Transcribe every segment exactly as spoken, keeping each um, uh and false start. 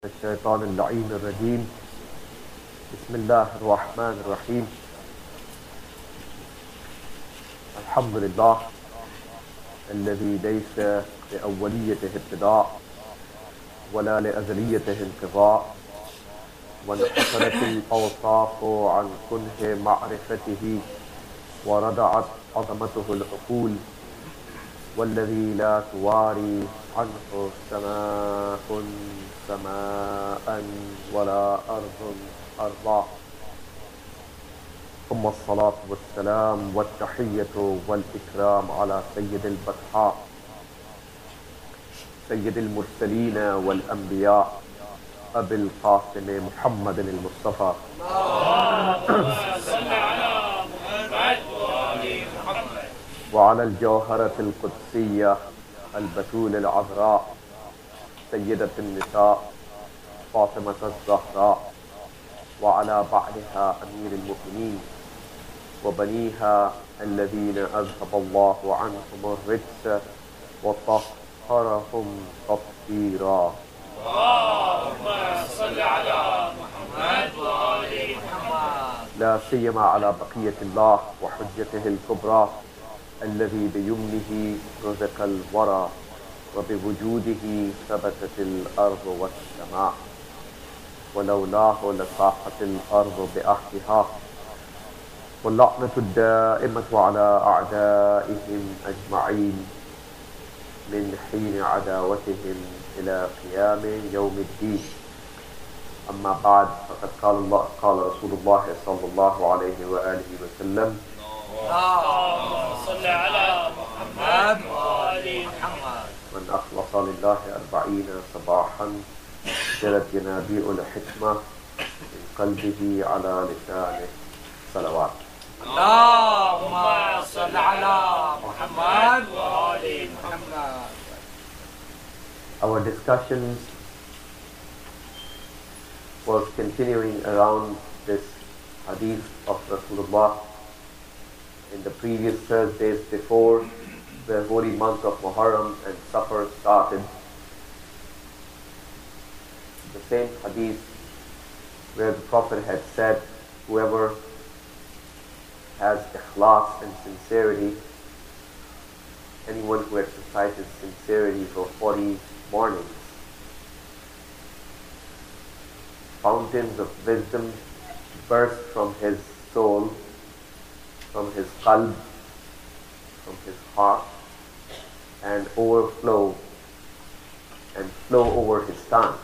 الشيطان اللعين الرجيم. بسم الله الرحمن الرحيم. الحمد لله الذي ليس لأوليته ابتداء ولا لأزليته انقضاء، وانحصرت الأوصاف عن كنه معرفته وردعت عظمته العقول، والذي لا تواري عنه سماء سماء ولا أرض أرضا. ثم الصلاة والسلام والتحية والإكرام على سيد البطحاء سيد المرسلين والأنبياء أبي القاسم محمد المصطفى. وعلى الجوهرة القدسية البتول العذراء سيدة النساء فاطمة الزهراء، وعلى بعلها أمير المؤمنين وبنيها الذين أذهب الله عنهم الرجس وطهرهم تطهيرا. اللهم صل على محمد وآل محمد. لا سيما على بقية الله وحجته الكبرى الذي بيمنه رزق الورى وبوجوده ثبتت الأرض والسماء، ولولاه لصاحت الأرض بأهلها. واللعنة الدائمة على أعدائهم أجمعين من حين عداوتهم إلى قيام يوم الدين. أما بعد، فقد قال الله قال رسول الله صلى الله عليه وآله وسلم: اللهم صل على محمد وآل محمد. من أخلص لله أربعين صباحا جرت ينابيع الحكمة من قلبه على لسانه صلوات. اللهم صل على محمد وآل محمد. Our discussions was continuing around this hadith of Rasulullah in the previous Thursdays before the holy month of Muharram and Safar started. The same hadith where the Prophet had said, whoever has ikhlas and sincerity, anyone who exercises sincerity for forty mornings, fountains of wisdom burst from his soul, from his qalb, from his heart, and overflow and flow over his tongue.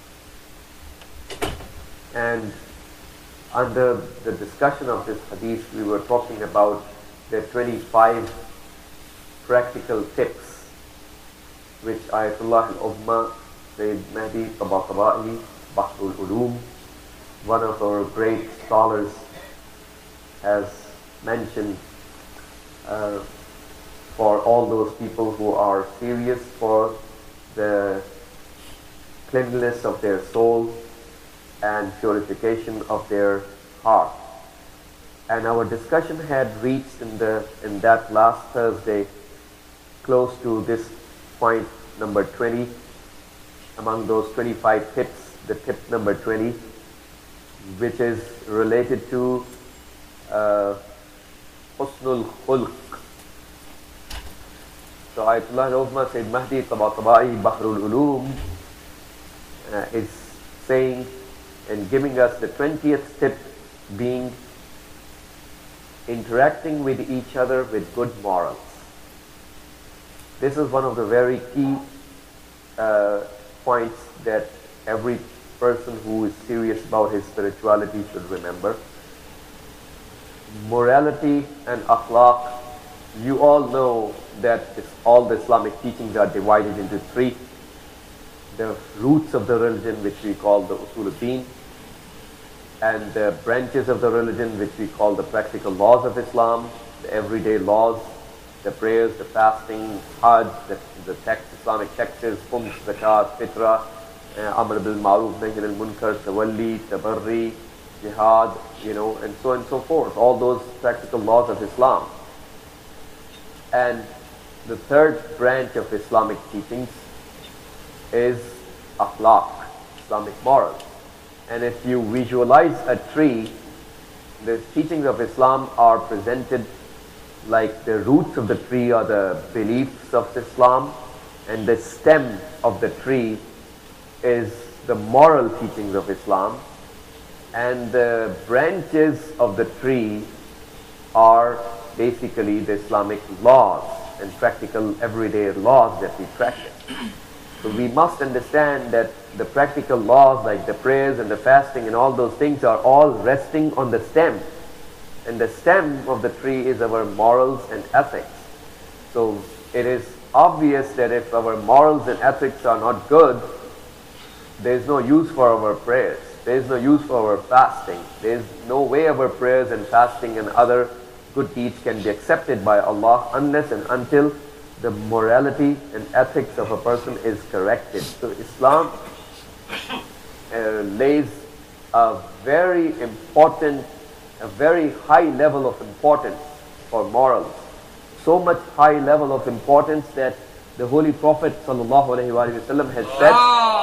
And under the discussion of this hadith, we were talking about the twenty-five practical tips which Ayatollah al-Uzma Sayyid Mahdi Tabatabai Bahrul Ulum, one of our great scholars, has mentioned uh, for all those people who are serious for the cleanliness of their soul and purification of their heart. And our discussion had reached in the in that last Thursday close to this point number twenty. Among those twenty-five tips, the tip number twenty, which is related to uh, husnul khulq. So Ayatollah al-Uzma Sayyid Mahdi Tabatabai Bahrul Ulum uh, is saying and giving us the twentieth tip, being interacting with each other with good morals. This is one of the very key uh, points that every person who is serious about his spirituality should remember. Morality and akhlaq, you all know that it's, all the Islamic teachings are divided into three. The roots of the religion, which we call the usul al-din, and the branches of the religion, which we call the practical laws of Islam, the everyday laws, the prayers, the fasting, hajj, the, the text, Islamic texts, khums, zakat, fitra, uh, amr bil ma'ruf, nahy anil munkar, tawalli, tabarri, jihad, you know, and so on and so forth. All those practical laws of Islam. And the third branch of Islamic teachings is akhlaq, Islamic morals. And if you visualize a tree, the teachings of Islam are presented like the roots of the tree are the beliefs of Islam, and the stem of the tree is the moral teachings of Islam, and the branches of the tree are basically the Islamic laws and practical everyday laws that we practice. So we must understand that the practical laws like the prayers and the fasting and all those things are all resting on the stem. And the stem of the tree is our morals and ethics. So it is obvious that if our morals and ethics are not good, there is no use for our prayers. There is no use for our fasting. There is no way our prayers and fasting and other good deeds can be accepted by Allah unless and until the morality and ethics of a person is corrected. So Islam uh, lays a very important, a very high level of importance for morals. So much high level of importance that the Holy Prophet sallallahu alaihi wasallam has said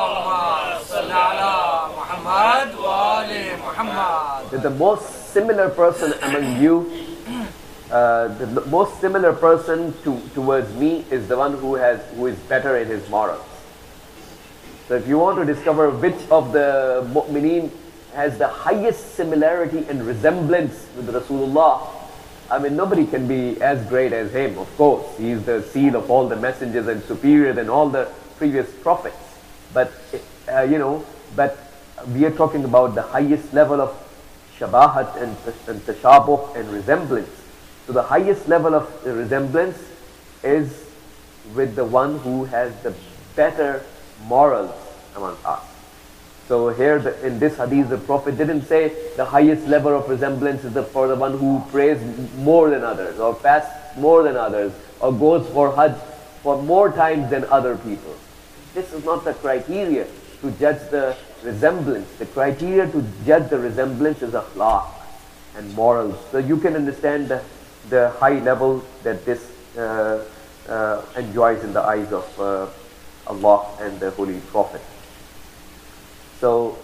that the most similar person among you, uh, the most similar person to, towards me is the one who has who is better in his morals. So if you want to discover which of the mu'mineen has the highest similarity and resemblance with Rasulullah, I mean, nobody can be as great as him, of course. He is the seal of all the messengers and superior than all the previous prophets. But, uh, you know, but we are talking about the highest level of shabahat and, and tashabuh and resemblance. So the highest level of resemblance is with the one who has the better morals among us. So here the, in this hadith, the Prophet didn't say the highest level of resemblance is the, for the one who prays more than others, or fasts more than others, or goes for Hajj for more times than other people. This is not the criteria to judge the resemblance. The criteria to judge the resemblance is akhlaq and morals. So you can understand the, the high level that this uh, uh, enjoys in the eyes of uh, Allah and the Holy Prophet. So,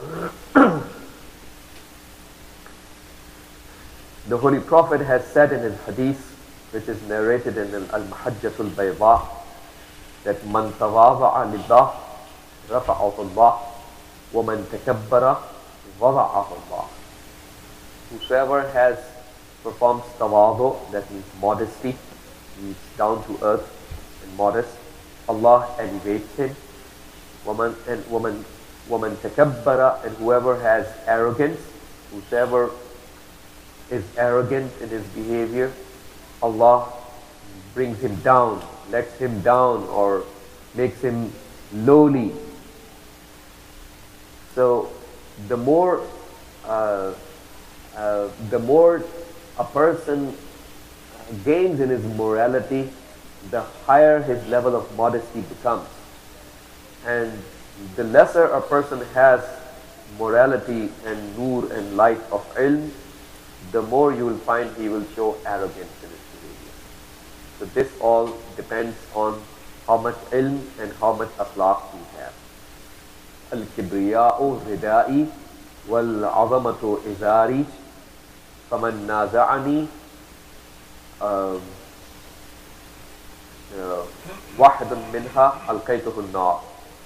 the Holy Prophet has said in his hadith, which is narrated in Al-Mahajjatul Bayda, that Man tawada'a lillah, rafa'ahu Allah, wa man takabbara, wada'ahu Allah. Whosoever has performed tawadu, that means modesty, means down to earth and modest, Allah elevates him. Woman and woman Woman takabbara, and whoever has arrogance, whosoever is arrogant in his behavior, Allah brings him down, lets him down, or makes him lowly. So the more uh, uh, the more a person gains in his morality, the higher his level of modesty becomes. And the lesser a person has morality and nur and light of ilm, the more you will find he will show arrogance in his behavior. So this all depends on how much ilm and how much akhlaq we have. Al-kibriya'u ridai wal-azamatu izari faman naza'ani wahidun minha alqaytuhu an-nar.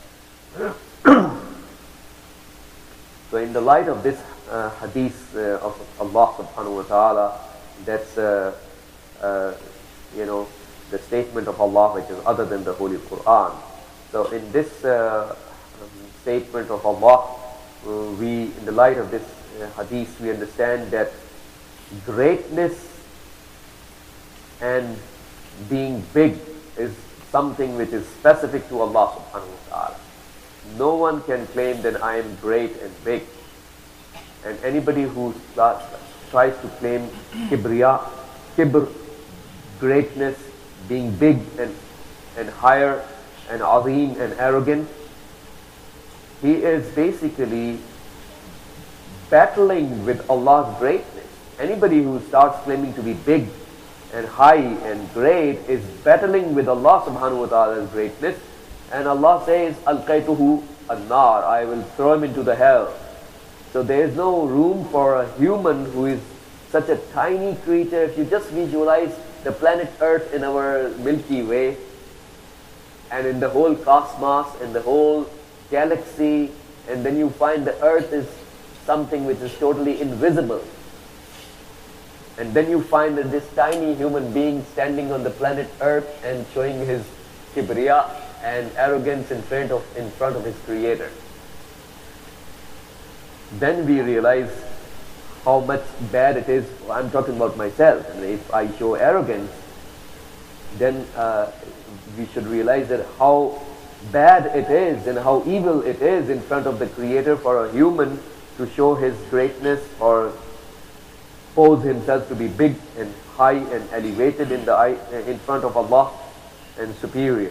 So in the light of this uh, hadith uh, of Allah subhanahu wa ta'ala, that's uh, uh, you know the statement of Allah which is other than the Holy Quran. So in this uh, um, statement of Allah, uh, we in the light of this uh, hadith, we understand that greatness and being big is something which is specific to Allah subhanahu wa ta'ala. No one can claim that I am great and big. And anybody who starts, tries to claim kibriya, kibr, greatness, being big and, and higher and azim and arrogant, he is basically battling with Allah's greatness. Anybody who starts claiming to be big and high and great is battling with Allah subhanahu wa ta'ala's greatness. And Allah says, Al-Qaytuhu an-nar, I will throw him into the hell. So there is no room for a human who is such a tiny creature. If you just visualize the planet Earth in our Milky Way, and in the whole cosmos, in the whole galaxy, and then you find the Earth is something which is totally invisible. And then you find that this tiny human being standing on the planet Earth and showing his kibriya and arrogance in front of, in front of his Creator. Then we realize how much bad it is. I'm talking about myself. And if I show arrogance, then uh, we should realize that how bad it is and how evil it is in front of the Creator for a human to show his greatness or pose himself to be big and high and elevated in the eye, in front of Allah and superior.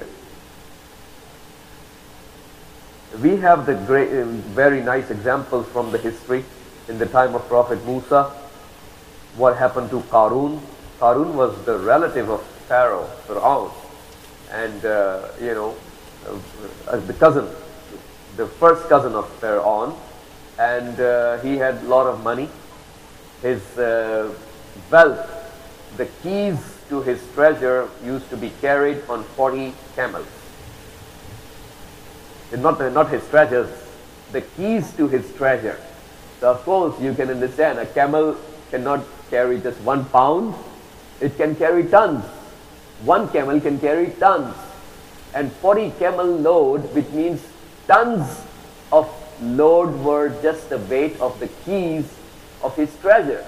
We have the great, uh, very nice examples from the history. In the time of Prophet Musa, what happened to Qarun? Qarun was the relative of Pharaoh, Fir'aun, and uh, you know, uh, the cousin, the first cousin of Pharaoh, and uh, he had a lot of money. His uh, wealth, the keys to his treasure used to be carried on forty camels. Not, not his treasures, the keys to his treasure. So of course you can understand, a camel cannot carry just one pound, it can carry tons. One camel can carry tons. And forty camel load, which means tons of load, were just the weight of the keys of his treasure.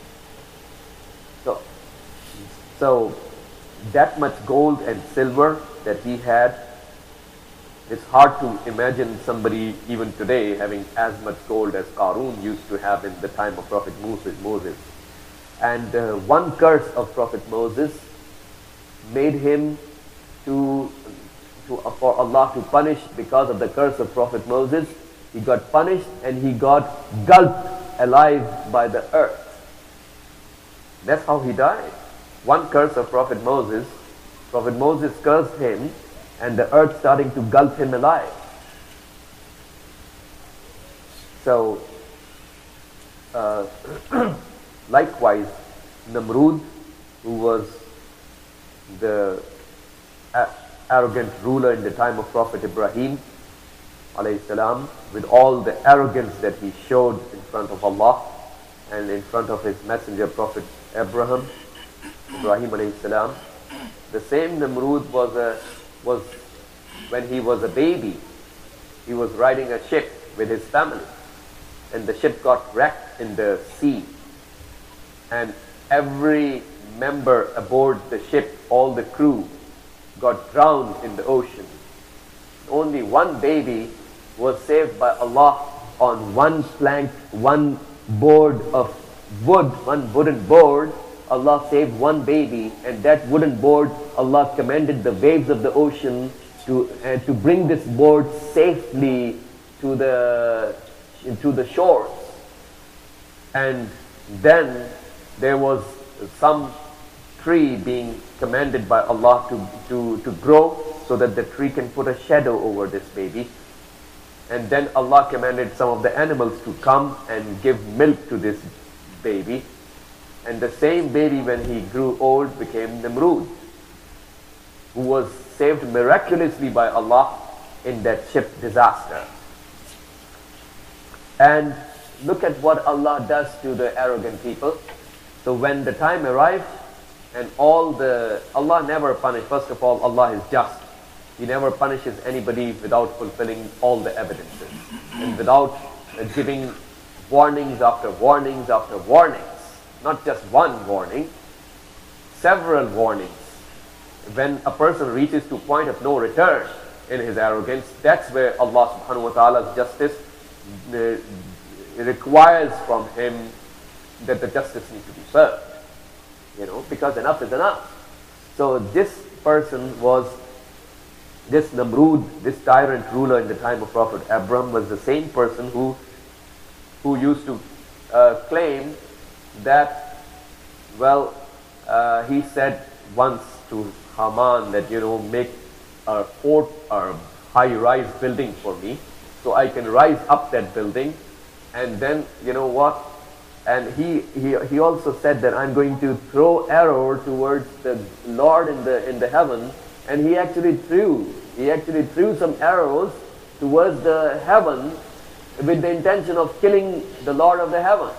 So, so that much gold and silver that he had, it's hard to imagine somebody even today having as much gold as Qarun used to have in the time of Prophet Moses. And uh, one curse of Prophet Moses made him to, to uh, for Allah to punish. Because of the curse of Prophet Moses, he got punished and he got gulped alive by the earth. That's how he died. One curse of Prophet Moses, Prophet Moses cursed him, and the earth starting to gulp him alive. So, uh, likewise, Namrud, who was the arrogant ruler in the time of Prophet Ibrahim, alayhi salam, with all the arrogance that he showed in front of Allah and in front of his messenger Prophet Abraham, Ibrahim alayhi salam. The same Namrud was a was when he was a baby. He was riding a ship with his family, and the ship got wrecked in the sea, and every member aboard the ship, all the crew, got drowned in the ocean. Only one baby was saved by Allah on one plank, one board of wood, one wooden board. Allah saved one baby, and that wooden board, Allah commanded the waves of the ocean to uh, to bring this board safely to the to the shores. And then there was some tree being commanded by Allah to, to, to grow, so that the tree can put a shadow over this baby. And then Allah commanded some of the animals to come and give milk to this baby. And the same baby, when he grew old, became Namrud, who was saved miraculously by Allah in that ship disaster. And look at what Allah does to the arrogant people. So when the time arrived, and all the, Allah never punishes. First of all, Allah is just. He never punishes anybody without fulfilling all the evidences, and without uh, giving warnings after warnings after warnings. Not just one warning, several warnings. When a person reaches to point of no return in his arrogance, that's where Allah subhanahu wa ta'ala's justice uh, requires from him that the justice needs to be served. You know, because enough is enough. So this person was, this Namrud, this tyrant ruler in the time of Prophet Abram, was the same person who, who used to uh, claim that, well, uh, he said once to Haman that, you know, make a fort or high-rise building for me. so I can rise up that building. And then, you know what? And he, he, he also said that I'm going to throw arrow towards the Lord in the, in the heaven. And he actually threw, he actually threw some arrows towards the heaven with the intention of killing the Lord of the heaven.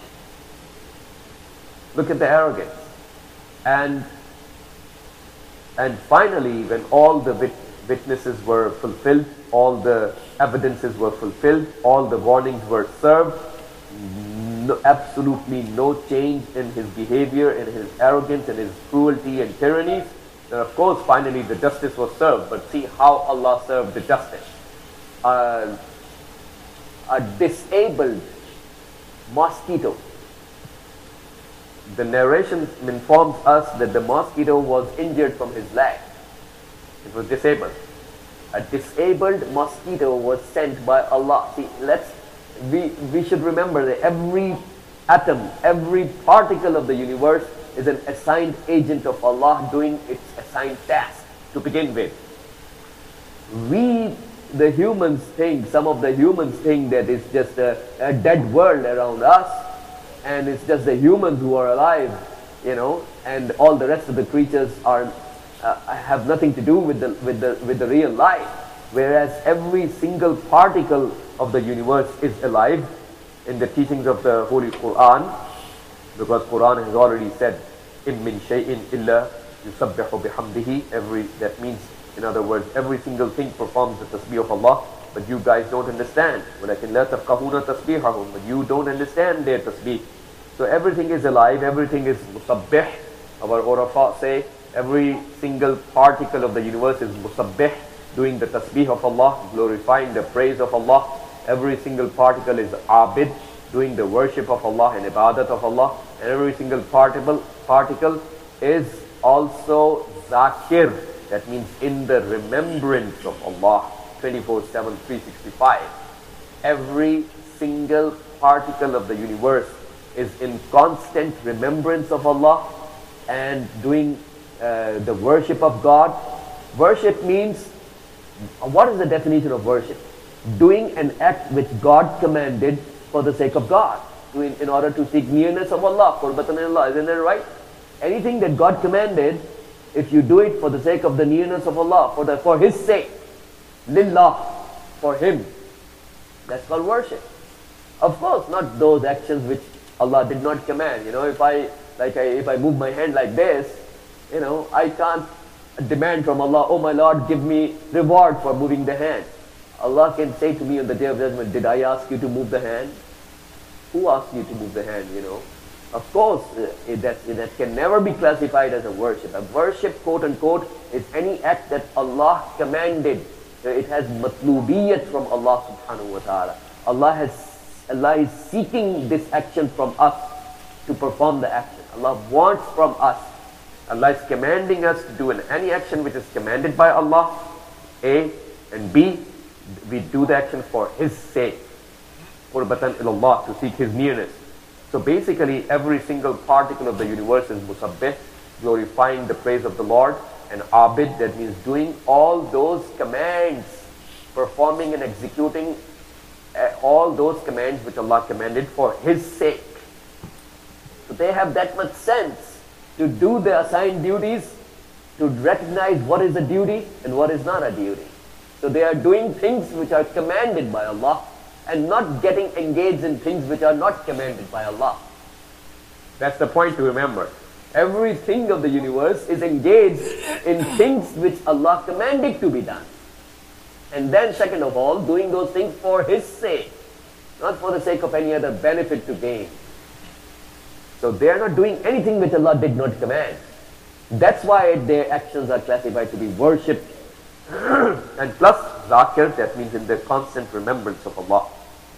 Look at the arrogance. And, and finally, when all the wit witnesses were fulfilled, all the evidences were fulfilled, all the warnings were served, no, absolutely no change in his behavior, in his arrogance, in his cruelty and tyrannies, then of course finally the justice was served. But see how Allah served the justice. Uh, a disabled mosquito. The narration informs us that the mosquito was injured from his leg. It was disabled. A disabled mosquito was sent by Allah. See, let's we we should remember that every atom, every particle of the universe is an assigned agent of Allah doing its assigned task to begin with. We, the humans, think, some of the humans think that it's just a, a dead world around us, and it's just the humans who are alive, you know, and all the rest of the creatures are uh, have nothing to do with the with the with the real life. Whereas every single particle of the universe is alive in the teachings of the Holy Quran, because Quran has already said, "In min shay'in illa yusabbihu bihamdihi." Every that means, in other words, every single thing performs the tasbih of Allah. But you guys don't understand. وَلَكِنْ لَا تَفْقَهُونَ تَسْبِيحَهُمْ. But you don't understand their tasbih. So everything is alive, everything is musabbih. Our Urafa say every single particle of the universe is musabbih, doing the tasbih of Allah, glorifying the praise of Allah. Every single particle is abid, doing the worship of Allah and ibadat of Allah. And every single particle, particle is also zakir. That means in the remembrance of Allah, twenty-four seven, three sixty-five. Every single particle of the universe is in constant remembrance of Allah and doing uh, the worship of God. Worship means, what is the definition of worship? Doing an act which God commanded for the sake of God, in, in order to seek nearness of Allah, qurbatan Allah. Isn't that right? Anything that God commanded, if you do it for the sake of the nearness of Allah, for the for His sake, lillah, for Him, that's called worship. Of course, not those actions which Allah did not command. You know, if I like I, if I move my hand like this, you know, I can't demand from Allah, "Oh my Lord, give me reward for moving the hand." Allah can say to me on the Day of Judgment, "Did I ask you to move the hand? Who asked you to move the hand?" You know. Of course, uh, it, that, it, that can never be classified as a worship. A worship, quote unquote, is any act that Allah commanded. So it has matlubiyat from Allah subhanahu wa ta'ala. Allah has, Allah is seeking this action from us to perform the action. Allah wants from us. Allah is commanding us to do an, any action which is commanded by Allah, A, and B, we do the action for His sake. Qurbatan ilallah, to seek His nearness. So basically, every single particle of the universe is musabbih, glorifying the praise of the Lord, and abid, that means doing all those commands, performing and executing uh, all those commands which Allah commanded for His sake. So they have that much sense to do the assigned duties, to recognize what is a duty and what is not a duty. So they are doing things which are commanded by Allah, and not getting engaged in things which are not commanded by Allah. That's the point to remember. Everything of the universe is engaged in things which Allah commanded to be done. And then second of all, doing those things for His sake, not for the sake of any other benefit to gain. So they are not doing anything which Allah did not command. That's why their actions are classified to be worship. And plus zakir, that means in the constant remembrance of Allah.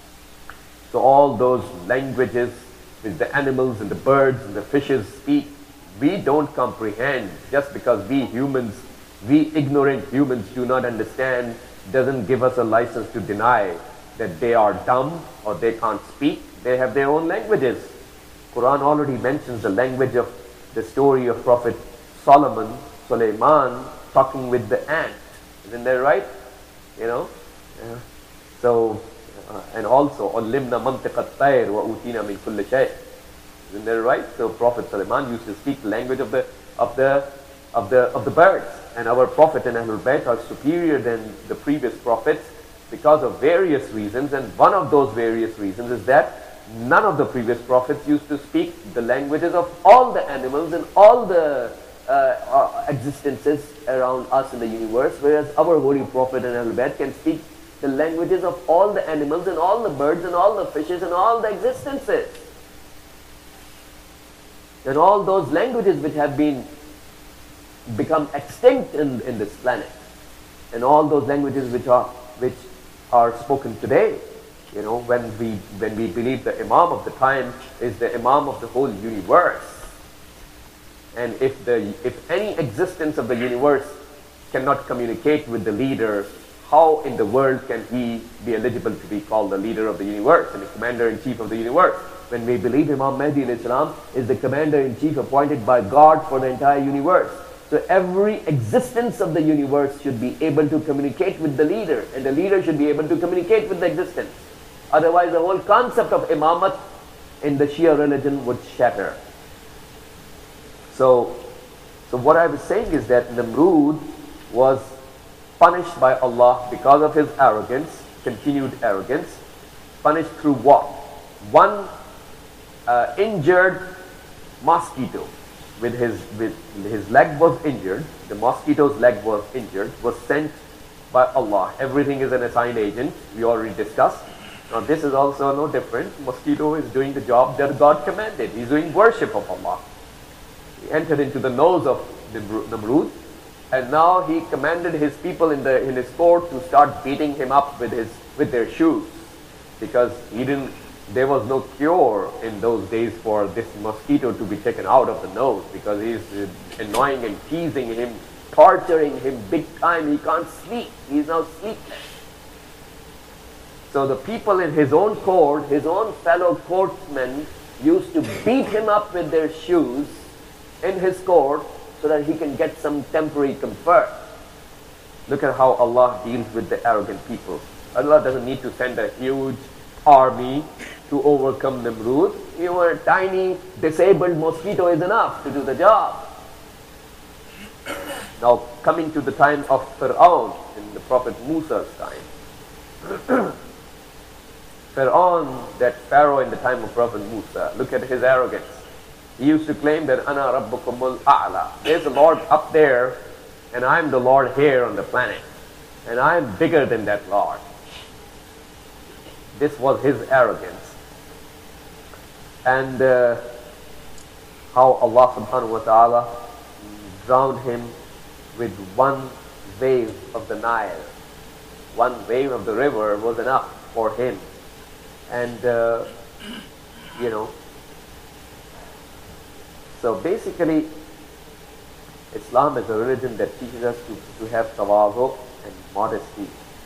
So all those languages which the animals and the birds and the fishes speak, we don't comprehend. Just because we humans, we ignorant humans do not understand, doesn't give us a license to deny that they are dumb or they can't speak. They have their own languages. Quran already mentions the language of the story of Prophet Solomon, Sulaiman, talking with the ant. Isn't that right? You know? Yeah. So, uh, and also, عُلِّمْنَا مَنْطِقَ الطَّيْرِ وَأُوتِينَا مِنْ كُلِّ شَيْءٍ. Isn't that right? So Prophet Sulaiman used to speak the language of the of the of the of the birds, and our Prophet and Ahlul Bayt are superior than the previous prophets because of various reasons, and one of those various reasons is that none of the previous prophets used to speak the languages of all the animals and all the uh, uh, existences around us in the universe, whereas our Holy Prophet and Ahlul Bayt can speak the languages of all the animals and all the birds and all the fishes and all the existences. And all those languages which have been become extinct in, in this planet, and all those languages which are which are spoken today. You know, when we when we believe the Imam of the time is the Imam of the whole universe, and if the if any existence of the universe cannot communicate with the leader, how in the world can he be eligible to be called the leader of the universe and the commander-in-chief of the universe? When we believe Imam Mahdi alayhi salam is the commander-in-chief appointed by God for the entire universe. So every existence of the universe should be able to communicate with the leader, and the leader should be able to communicate with the existence. Otherwise the whole concept of imamat in the Shia religion would shatter. So, so what I was saying is that Namrud was punished by Allah because of his arrogance, continued arrogance. Punished through what? One uh, injured mosquito with his with his leg was injured. The mosquito's leg was injured. Was sent by Allah. Everything is an assigned agent. We already discussed. Now this is also no different. Mosquito is doing the job that God commanded. He's doing worship of Allah. He entered into the nose of Namrud, and now he commanded his people in the in his court to start beating him up with his with their shoes, because he didn't. There was no cure in those days for this mosquito to be taken out of the nose, because he's uh, annoying and teasing him, torturing him big time. He can't sleep. He's now sleepless. So the people in his own court, his own fellow courtsmen, used to beat him up with their shoes in his court so that he can get some temporary comfort. Look at how Allah deals with the arrogant people. Allah doesn't need to send a huge army to overcome Namrud. Even a tiny disabled mosquito is enough to do the job. Now coming to the time of Fir'aun, in the Prophet Musa's time. Fir'aun, that Pharaoh in the time of Prophet Musa, look at his arrogance. He used to claim that Ana Rabbukumul A'la. There's a Lord up there, and I'm the Lord here on the planet, and I'm bigger than that Lord. This was his arrogance. And uh, how Allah subhanahu wa ta'ala drowned him with one wave of the Nile. One wave of the river was enough for him. And, uh, you know, so basically, Islam is a religion that teaches us to, to have tawazu and modesty.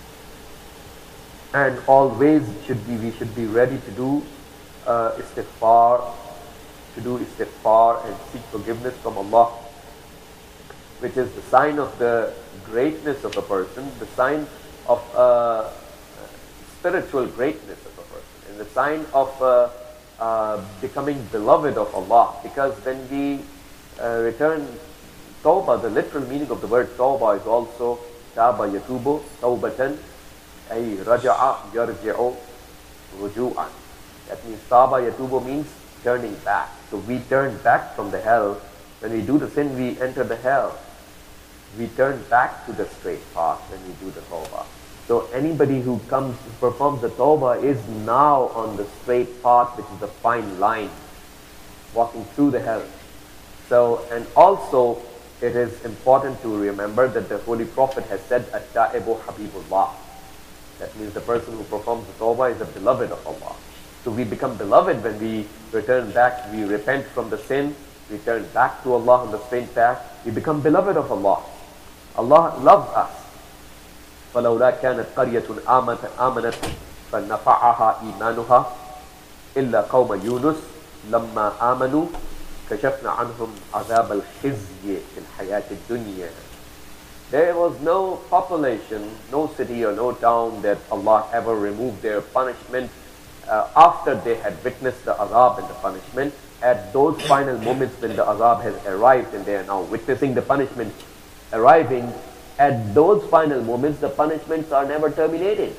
And always should be, we should be ready to do uh, istighfar, to do istighfar and seek forgiveness from Allah, which is the sign of the greatness of a person, the sign of uh, spiritual greatness of a person, and the sign of uh, uh, becoming beloved of Allah. Because when we uh, return tawbah, the literal meaning of the word tawbah is also taba yatubu, tawbatan, ay raja'a yarji'u ruju'an. That means taba yatubu means turning back. So we turn back from the hell. When we do the sin, we enter the hell. We turn back to the straight path when we do the tawbah. So anybody who comes, performs the tawbah is now on the straight path, which is a fine line, walking through the hell. So, and also it is important to remember that the Holy Prophet has said, At-ta'ibu habibullah. That means the person who performs the tawbah is a beloved of Allah. So we become beloved when we return back, we repent from the sin, we turn back to Allah on the straight path, we become beloved of Allah. Allah loves us. فَلَوْلَا كَانَتْ قَرْيَةٌ آمَنَتْ فَنَفَعَهَا إِيمَانُهَا إِلَّا قَوْمَ يُونُسَ لَمَّا آمَنُوا كَشَفْنَا عَنْهُمْ عَذَابَ الْخِزْيِ فِي الْحَيَاةِ الدُّنْيَا There was no population, no city or no town that Allah ever removed their punishment uh, after they had witnessed the azab and the punishment. At those final moments when the azab has arrived and they are now witnessing the punishment arriving, at those final moments the punishments are never terminated.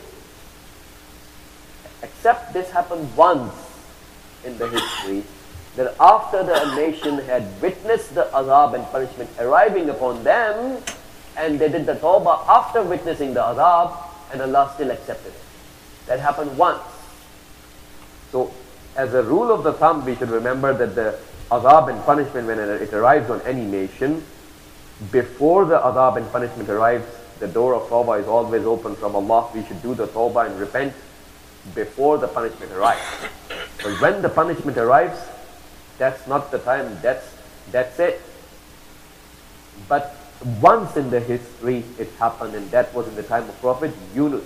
Except this happened once in the history, that after the nation had witnessed the azab and punishment arriving upon them, and they did the tawbah after witnessing the azab, and Allah still accepted it. That happened once. So, as a rule of the thumb, we should remember that the azab and punishment, when it arrives on any nation, before the azab and punishment arrives, the door of tawbah is always open from Allah. We should do the tawbah and repent before the punishment arrives. But when the punishment arrives, that's not the time, that's, that's it. But once in the history it happened, and that was in the time of Prophet Yunus.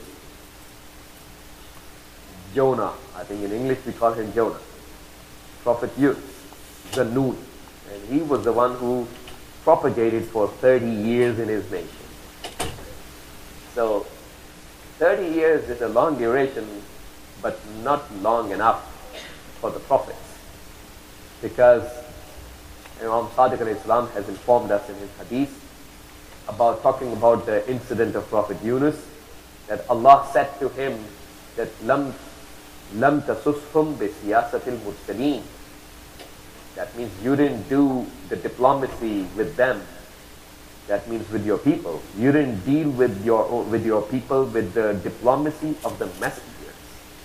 Jonah, I think in English we call him Jonah. Prophet Yunus, the Noon. And he was the one who propagated for thirty years in his nation. So, thirty years is a long duration, but not long enough for the prophets. Because Imam Sadiq alayhi salam has informed us in his hadith about talking about the incident of Prophet Yunus, that Allah said to him that lam lam tasushum bi siyasatil mursaleen. That means you didn't do the diplomacy with them. That means with your people. You didn't deal with your with your people with the diplomacy of the messengers.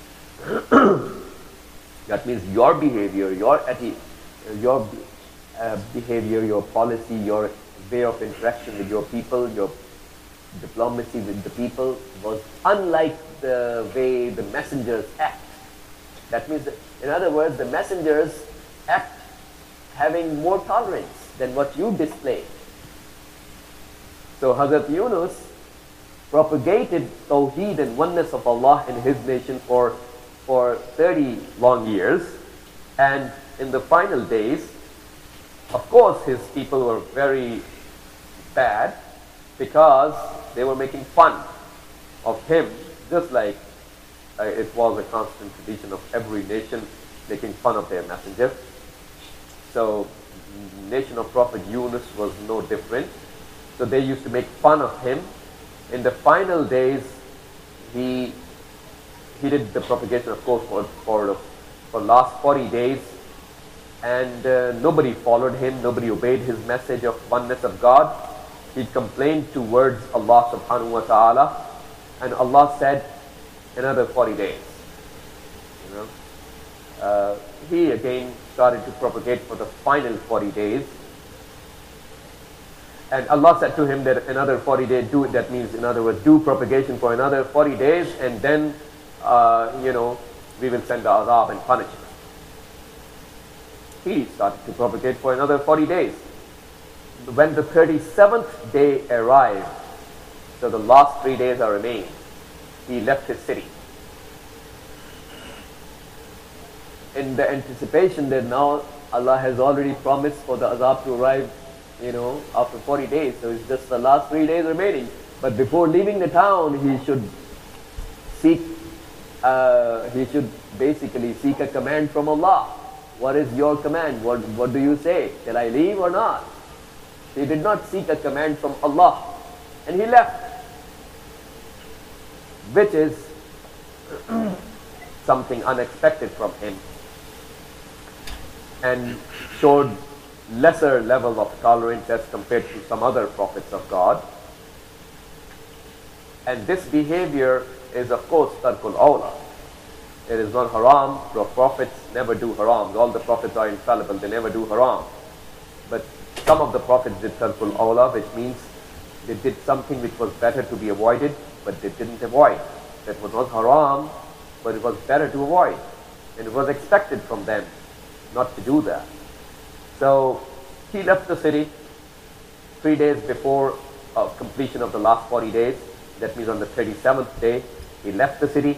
That means your behavior, your atti your uh, behavior, your policy, your way of interaction with your people, your diplomacy with the people was unlike the way the messengers act. That means, that, in other words, the messengers act having more tolerance than what you display. So Hazrat Yunus propagated Tawheed and oneness of Allah in his nation for, for thirty long years, and in the final days, of course his people were very bad because they were making fun of him, just like uh, it was a constant tradition of every nation making fun of their messenger. So the nation of Prophet Yunus was no different. So they used to make fun of him. In the final days, he he did the propagation, of course, for for for last forty days, and uh, nobody followed him. Nobody obeyed his message of oneness of God. He complained towards Allah subhanahu wa ta'ala, and Allah said, another forty days. You know, uh, he again started to propagate for the final forty days. And Allah said to him that another forty days, do it. That means, in other words, do propagation for another forty days, and then, uh, you know, we will send the azab and punishment. He started to propagate for another forty days. When the thirty-seventh day arrived, so the last three days are remaining, he left his city. In the anticipation that now Allah has already promised for the azab to arrive, you know, after forty days, so it's just the last three days remaining. But before leaving the town, he should seek, uh, he should basically seek a command from Allah. What is your command? What, what do you say? Shall I leave or not? He did not seek a command from Allah, and he left, which is something unexpected from him, and showed lesser level of tolerance as compared to some other prophets of God. And this behavior is, of course, tarkul awla. It is not haram. The prophets never do haram. All the prophets are infallible. They never do haram. But some of the prophets did tarkul awla, which means they did something which was better to be avoided, but they didn't avoid. That was not haram, but it was better to avoid. And it was expected from them not to do that. So he left the city three days before uh, completion of the last forty days. That means on the thirty-seventh day, he left the city.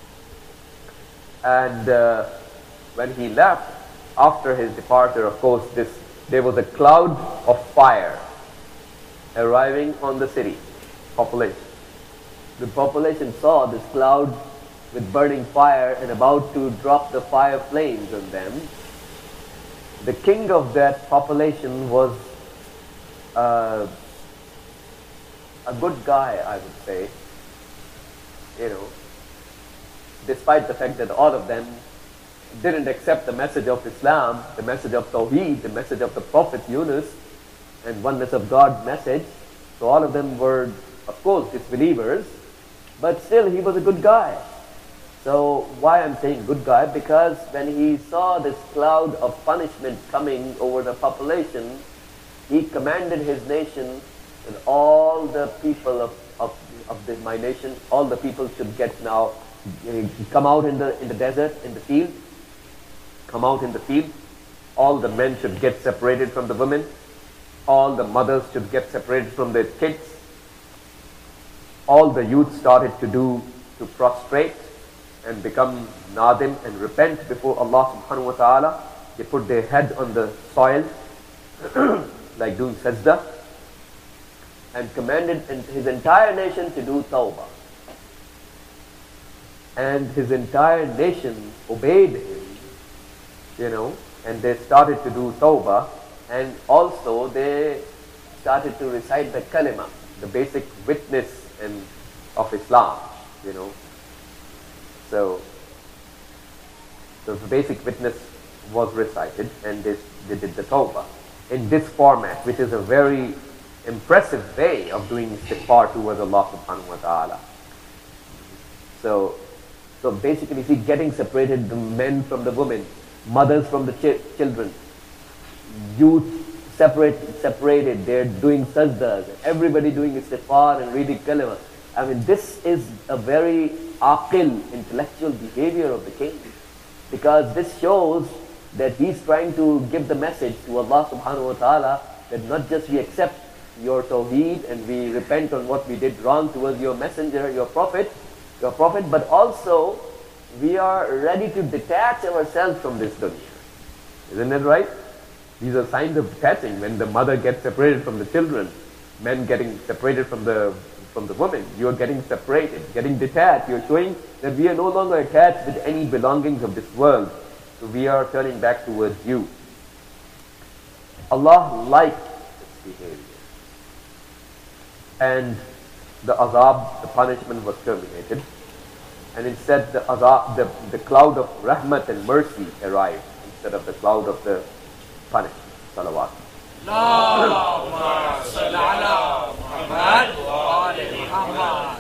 And uh, when he left, after his departure, of course, this there was a cloud of fire. arriving on the city, population. The population saw this cloud with burning fire and about to drop the fire flames on them. The king of that population was uh, a good guy, I would say, you know, despite the fact that all of them didn't accept the message of Islam, the message of Tawheed, the message of the Prophet Yunus, and oneness of God message. So all of them were, of course, disbelievers, but still he was a good guy. So why I'm saying good guy? Because when he saw this cloud of punishment coming over the population, he commanded his nation and all the people of, of, of the, my nation, all the people should get now, uh, come out in the, in the desert, in the field, come out in the field. All the men should get separated from the women. All the mothers should get separated from their kids. All the youth started to do, to prostrate and become nadim and repent before Allah subhanahu wa ta'ala. They put their head on the soil, like doing sajda, and commanded his entire nation to do tawbah. And his entire nation obeyed him, you know, and they started to do tawbah, and also they started to recite the kalima, the basic witness and of Islam, you know. So, so the basic witness was recited, and they, they did the tawbah in this format, which is a very impressive way of doing istighfar towards Allah subhanahu wa ta'ala. So, so basically, see, getting separated, the men from the women, mothers from the ch children, youth separate, separated, they're doing sajdas, everybody doing istighfar and reading kalima. I mean, this is a very aqil, intellectual behavior of the king, because this shows that he's trying to give the message to Allah subhanahu wa ta'ala that not just we accept your tawheed and we repent on what we did wrong towards your messenger, your prophet, your prophet, but also we are ready to detach ourselves from this dunya. Isn't it right? These are signs of detaching. When the mother gets separated from the children, men getting separated from the from the women, you are getting separated, getting detached. You're showing that we are no longer attached with any belongings of this world. So we are turning back towards you. Allah liked this behavior. And the azab, the punishment was terminated. And instead the azab, the, the cloud of rahmat and mercy arrived instead of the cloud of the punishment. Salawat. Allahumma salli ala Muhammad wa ali Muhammad.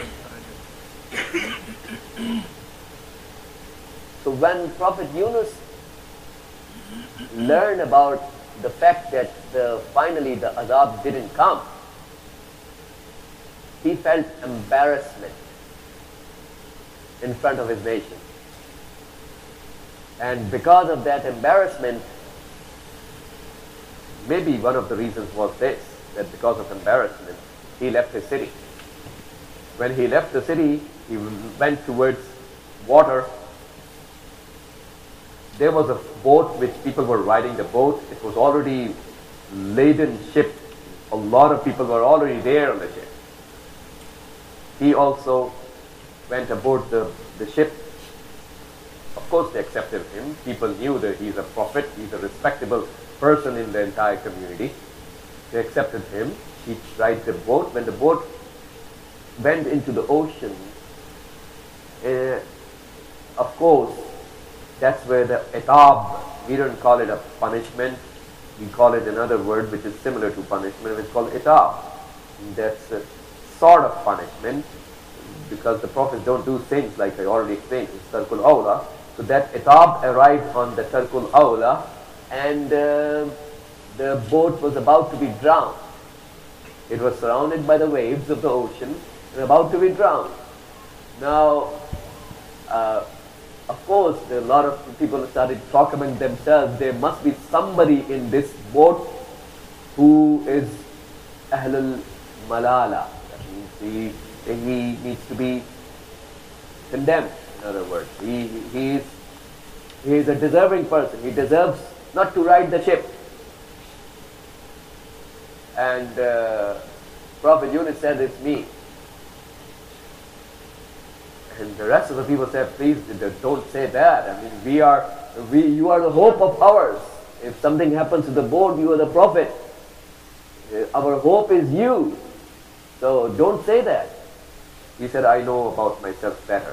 So when Prophet Yunus learned about the fact that the, finally the azab didn't come, he felt embarrassment in front of his nation. And because of that embarrassment, maybe one of the reasons was this, that because of embarrassment, he left his city. When he left the city, he went towards water. There was a boat which people were riding the boat. It was already laden ship. A lot of people were already there on the ship. He also went aboard the, the ship. Of course, they accepted him. People knew that he's a prophet. He's a respectable person in the entire community. They accepted him. He tried the boat. When the boat went into the ocean, uh, of course, that's where the itab, we don't call it a punishment. We call it another word which is similar to punishment. It's called itab. And that's a sort of punishment, because the prophets don't do things like I already explained. It's tarkul awla. So that itab arrived on the tarkul awla, and uh, the boat was about to be drowned. It was surrounded by the waves of the ocean and about to be drowned. Now, uh, of course, a lot of people started talking among themselves. There must be somebody in this boat who is ahlul malala. That means he, he needs to be condemned. In other words, he, he, is, he is a deserving person. He deserves not to ride the ship. And uh, Prophet Yunus said, it's me. And the rest of the people said, please don't say that. I mean, we are, we, you are the hope of ours. If something happens to the boat, you are the prophet. Our hope is you. So don't say that. He said, I know about myself better.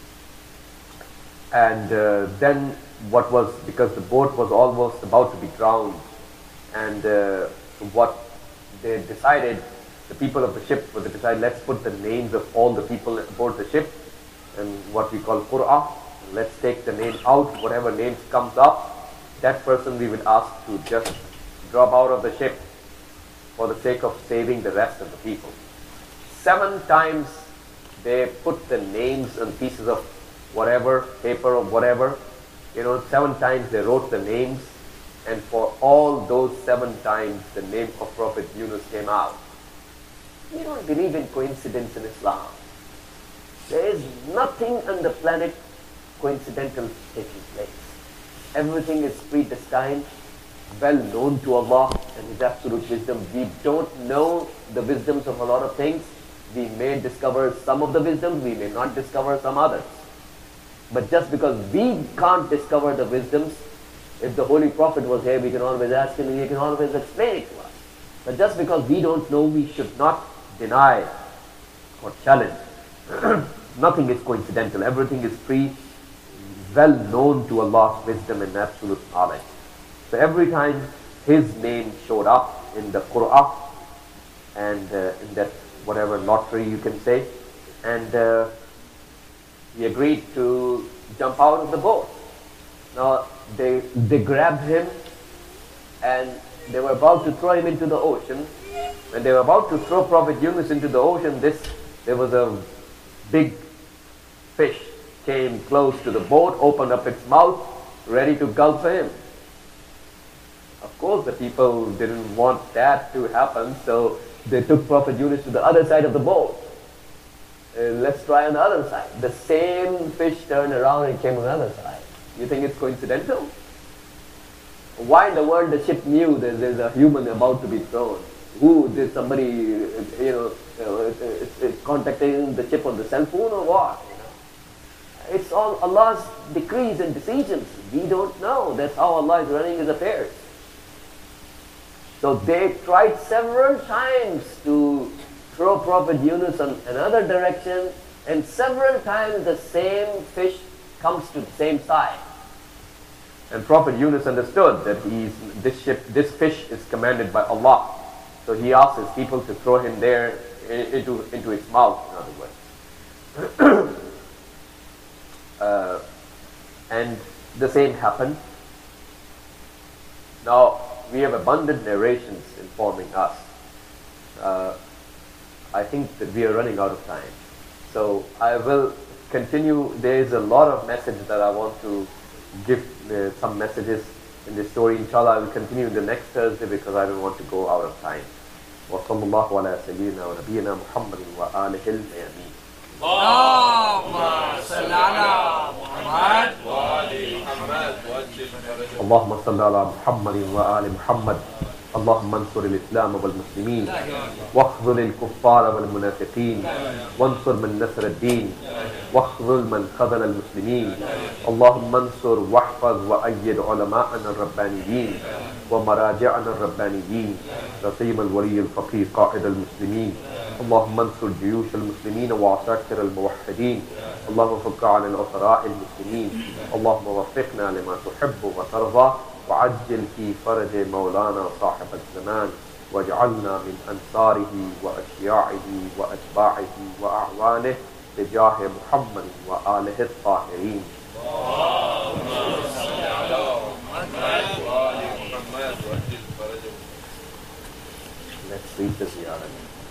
And uh, then what was, because the boat was almost about to be drowned, and uh, what they decided, the people of the ship would decide, let's put the names of all the people aboard the ship, and what we call Qur'an. Let's take the name out, whatever names comes up, that person we would ask to just drop out of the ship for the sake of saving the rest of the people. Seven times they put the names on pieces of whatever, paper or whatever, you know, seven times they wrote the names, and for all those seven times the name of Prophet Yunus came out. We don't believe in coincidence in Islam. There is nothing on the planet coincidental taking place. Everything is predestined, well known to Allah and His absolute wisdom. We don't know the wisdoms of a lot of things. We may discover some of the wisdoms, we may not discover some others. But just because we can't discover the wisdoms, if the Holy Prophet was here, we can always ask him and he can always explain it to us. But just because we don't know, we should not deny or challenge. Nothing is coincidental. Everything is pre, well known to Allah's wisdom and absolute knowledge. So every time His name showed up in the Qur'an and uh, in that whatever lottery you can say, and uh, he agreed to jump out of the boat. Now they they grabbed him and they were about to throw him into the ocean. When they were about to throw Prophet Yunus into the ocean, this there was a big fish came close to the boat, opened up its mouth, ready to gulp him. Of course, the people didn't want that to happen, so they took Prophet Yunus to the other side of the boat. Uh, let's try on the other side. The same fish turned around and came on the other side. You think it's coincidental? Why in the world the ship knew that there's a human about to be thrown? Who did somebody, you know, you know it, it, it contacting the ship on the cell phone or what? You know? It's all Allah's decrees and decisions. We don't know. That's how Allah is running His affairs. So they tried several times to throw Prophet Yunus in another direction, and several times the same fish comes to the same side. And Prophet Yunus understood that he's, this ship, this fish is commanded by Allah. So he asked his people to throw him there into, into its mouth, in other words. uh, and the same happened. Now, we have abundant narrations informing us. Uh, I think that we are running out of time. So I will continue. There is a lot of messages that I want to give, uh, some messages in this story. Inshallah, I will continue the next Thursday because I don't want to go out of time. وصلى الله على سيدنا ونبينا محمد وآله الميامين. اللهم صل على محمد وآل محمد. اللهم صل على محمد وآل محمد. اللهم انصر الإسلام والمسلمين واخذل الكفار والمنافقين وانصر من نصر الدين واخذل من خذل المسلمين. اللهم انصر واحفظ وأيد علماءنا الربانيين ومراجعنا الربانيين رسيم الولي الفقيه قائد المسلمين. اللهم انصر جيوش المسلمين وعساكر الموحدين. اللهم فك عن الأسراء المسلمين. اللهم وفقنا لما تحب وترضى وعجل في فرج مولانا صاحب الزمان واجعلنا من أنصاره وأشياعه وأتباعه وأعوانه بجاه محمد وآله الطاهرين. Let's read the ziyarah.